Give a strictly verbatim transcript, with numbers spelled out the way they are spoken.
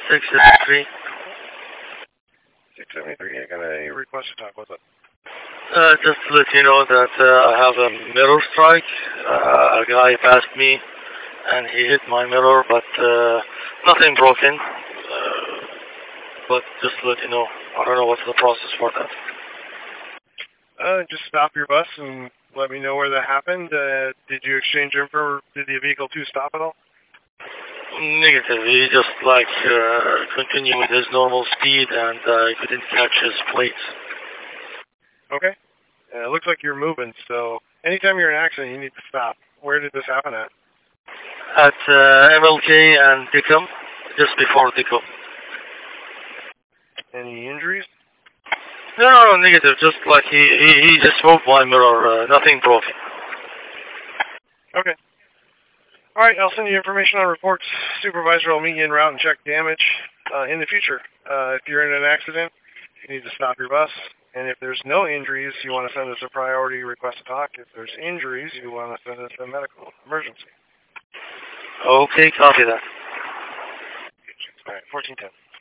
six seventy-three. six seventy-three, I got a request to talk. What's up? Uh, just to let you know that uh, I have a mirror strike. Uh, a guy passed me and he hit my mirror, but uh, nothing broken. Uh, but just to let you know, I don't know what's the process for that. Uh, just stop your bus and let me know where that happened. Uh, did you exchange info? Did the vehicle two stop at all? Negative. He just like uh, continued with his normal speed, and uh, I couldn't catch his plates. Okay. Uh, it looks like you're moving, so anytime you're in an accident, you need to stop. Where did this happen at? At uh, M L K and Dickham, just before Dickham. Any injuries? No, no, no, negative. Just like he he, he just moved my mirror. Uh, nothing broken. Okay. All right, I'll send you information on reports. Supervisor will meet you en route and check damage. Uh, in the future, uh, if you're in an accident, you need to stop your bus. And if there's no injuries, you want to send us a priority request to talk. If there's injuries, you want to send us a medical emergency. Okay, copy that. All right, fourteen ten.